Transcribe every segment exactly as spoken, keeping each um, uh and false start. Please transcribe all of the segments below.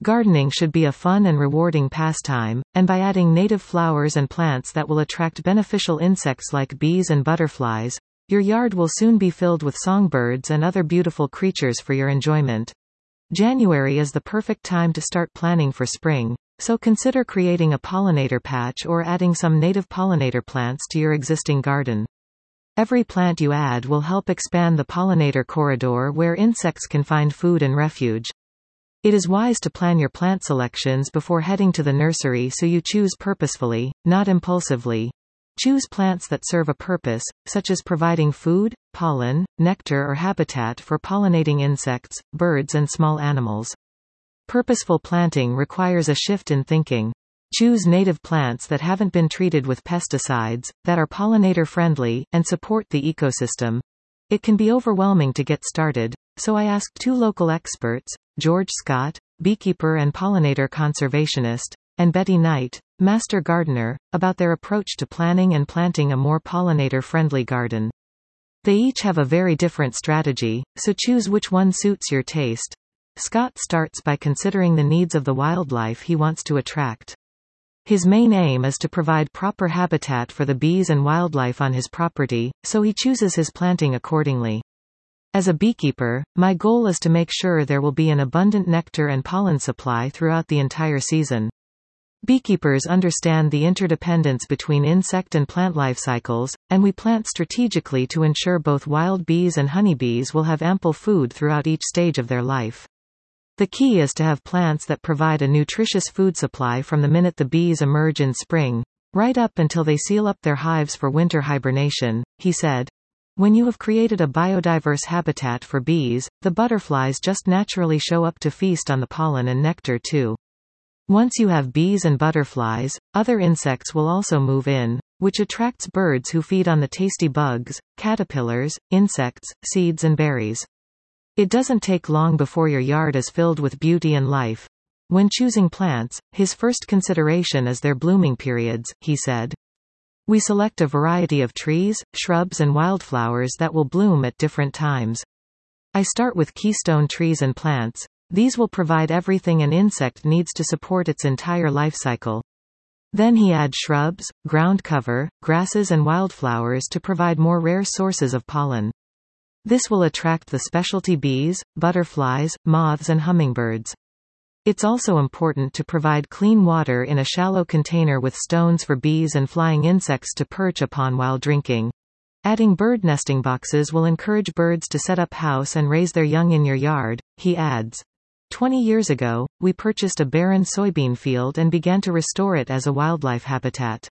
Gardening should be a fun and rewarding pastime, and by adding native flowers and plants that will attract beneficial insects like bees and butterflies, your yard will soon be filled with songbirds and other beautiful creatures for your enjoyment. January is the perfect time to start planning for spring, so consider creating a pollinator patch or adding some native pollinator plants to your existing garden. Every plant you add will help expand the pollinator corridor where insects can find food and refuge. It is wise to plan your plant selections before heading to the nursery so you choose purposefully, not impulsively. Choose plants that serve a purpose, such as providing food, pollen, nectar or habitat for pollinating insects, birds and small animals. Purposeful planting requires a shift in thinking. Choose native plants that haven't been treated with pesticides, that are pollinator-friendly, and support the ecosystem. It can be overwhelming to get started, so I asked two local experts, George Scott, beekeeper and pollinator conservationist, and Betty Knight, master gardener, about their approach to planning and planting a more pollinator-friendly garden. They each have a very different strategy, so choose which one suits your taste. Scott starts by considering the needs of the wildlife he wants to attract. His main aim is to provide proper habitat for the bees and wildlife on his property, so he chooses his planting accordingly. As a beekeeper, my goal is to make sure there will be an abundant nectar and pollen supply throughout the entire season. Beekeepers understand the interdependence between insect and plant life cycles, and we plant strategically to ensure both wild bees and honeybees will have ample food throughout each stage of their life. The key is to have plants that provide a nutritious food supply from the minute the bees emerge in spring, right up until they seal up their hives for winter hibernation, he said. When you have created a biodiverse habitat for bees, the butterflies just naturally show up to feast on the pollen and nectar too. Once you have bees and butterflies, other insects will also move in, which attracts birds who feed on the tasty bugs, caterpillars, insects, seeds and berries. It doesn't take long before your yard is filled with beauty and life. When choosing plants, his first consideration is their blooming periods, he said. We select a variety of trees, shrubs and wildflowers that will bloom at different times. I start with keystone trees and plants. These will provide everything an insect needs to support its entire life cycle. Then he adds shrubs, ground cover, grasses and wildflowers to provide more rare sources of pollen. This will attract the specialty bees, butterflies, moths and hummingbirds. It's also important to provide clean water in a shallow container with stones for bees and flying insects to perch upon while drinking. Adding bird nesting boxes will encourage birds to set up house and raise their young in your yard, he adds. Twenty years ago, we purchased a barren soybean field and began to restore it as a wildlife habitat.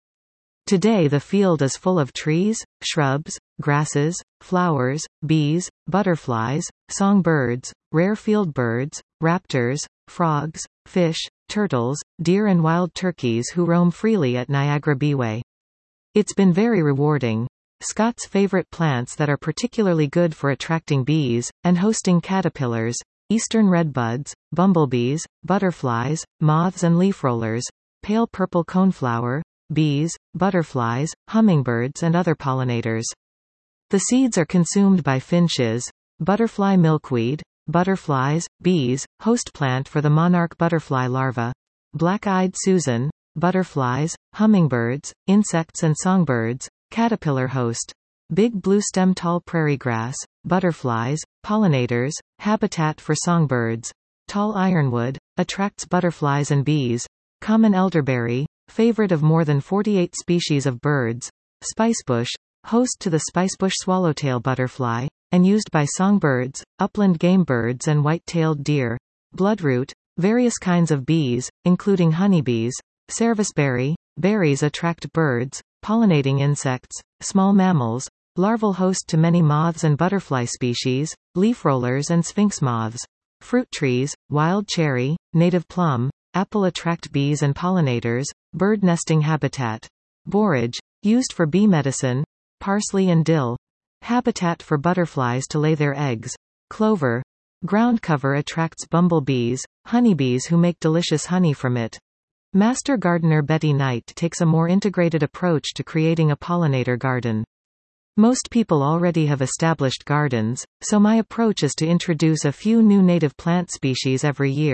Today the field is full of trees, shrubs, grasses, flowers, bees, butterflies, songbirds, rare field birds, raptors, frogs, fish, turtles, deer and wild turkeys who roam freely at Niagara Beeway. It's been very rewarding. Scott's favorite plants that are particularly good for attracting bees, and hosting caterpillars, eastern redbuds, bumblebees, butterflies, moths and leaf rollers, pale purple coneflower, bees, butterflies, hummingbirds and other pollinators. The seeds are consumed by finches, butterfly milkweed, butterflies, bees, host plant for the monarch butterfly larva, black-eyed Susan, butterflies, hummingbirds, insects and songbirds, caterpillar host, big bluestem tall prairie grass, butterflies, pollinators, habitat for songbirds, tall ironwood, attracts butterflies and bees, common elderberry, favorite of more than forty-eight species of birds, spicebush, host to the spicebush swallowtail butterfly, and used by songbirds, upland game birds and white-tailed deer, bloodroot, various kinds of bees, including honeybees, serviceberry, berries attract birds, pollinating insects, small mammals, larval host to many moths and butterfly species, leaf rollers and sphinx moths, fruit trees, wild cherry, native plum, apple attract bees and pollinators, bird nesting habitat, borage, used for bee medicine, parsley and dill, habitat for butterflies to lay their eggs, clover, ground cover attracts bumblebees, honeybees who make delicious honey from it. Master gardener Betty Knight takes a more integrated approach to creating a pollinator garden. Most people already have established gardens, so my approach is to introduce a few new native plant species every year.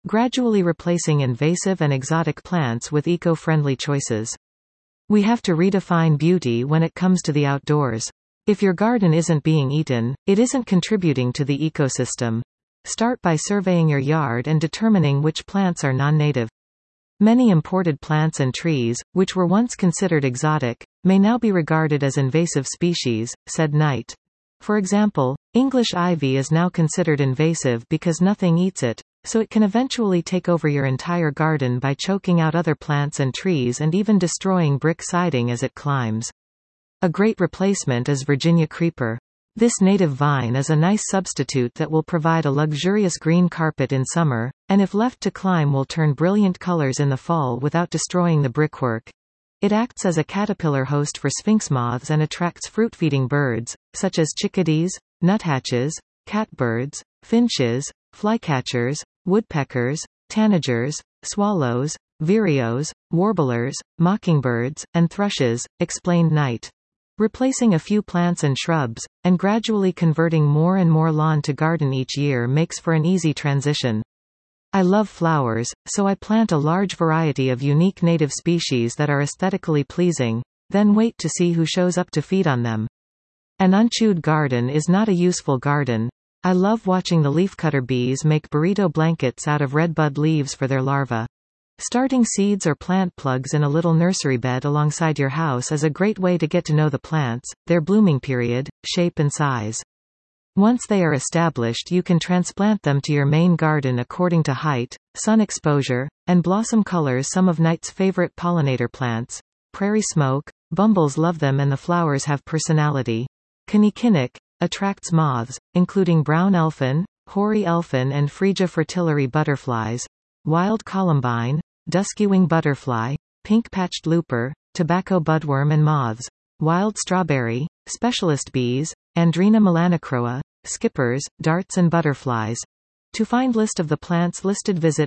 gradually replacing invasive and exotic plants with eco-friendly choices. We have to redefine beauty when it comes to the outdoors. If your garden isn't being eaten, it isn't contributing to the ecosystem. Start by surveying your yard and determining which plants are non-native. Many imported plants and trees, which were once considered exotic, may now be regarded as invasive species, said Knight. For example, English ivy is now considered invasive because nothing eats it, so it can eventually take over your entire garden by choking out other plants and trees and even destroying brick siding as it climbs. A great replacement is Virginia creeper. This native vine is a nice substitute that will provide a luxurious green carpet in summer, and if left to climb will turn brilliant colors in the fall without destroying the brickwork. It acts as a caterpillar host for sphinx moths and attracts fruit-feeding birds, such as chickadees, nuthatches, catbirds, finches, flycatchers, woodpeckers, tanagers, swallows, vireos, warblers, mockingbirds, and thrushes, explained Knight. Replacing a few plants and shrubs, and gradually converting more and more lawn to garden each year makes for an easy transition. I love flowers, so I plant a large variety of unique native species that are aesthetically pleasing, then wait to see who shows up to feed on them. An unchewed garden is not a useful garden. I love watching the leafcutter bees make burrito blankets out of redbud leaves for their larvae. Starting seeds or plant plugs in a little nursery bed alongside your house is a great way to get to know the plants, their blooming period, shape and size. Once they are established, you can transplant them to your main garden according to height, sun exposure, and blossom colors. Some of Knight's favorite pollinator plants, prairie smoke, bumbles love them and the flowers have personality. Kinnikinnick attracts moths, including brown elfin, hoary elfin and Phrygia fritillary butterflies, wild columbine, dusky-wing butterfly, pink-patched looper, tobacco budworm and moths, wild strawberry, specialist bees, Andrena melanocroa, skippers, darts and butterflies. To find list of the plants listed, visit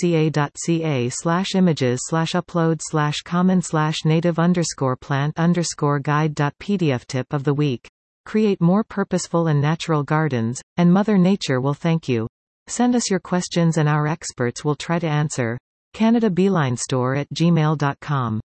npca.ca slash images slash upload slash common slash native underscore plant underscore guide.pdf. Tip of the week. Create more purposeful and natural gardens, and Mother Nature will thank you. Send us your questions and our experts will try to answer. Canada Beeline Store at gmail dot com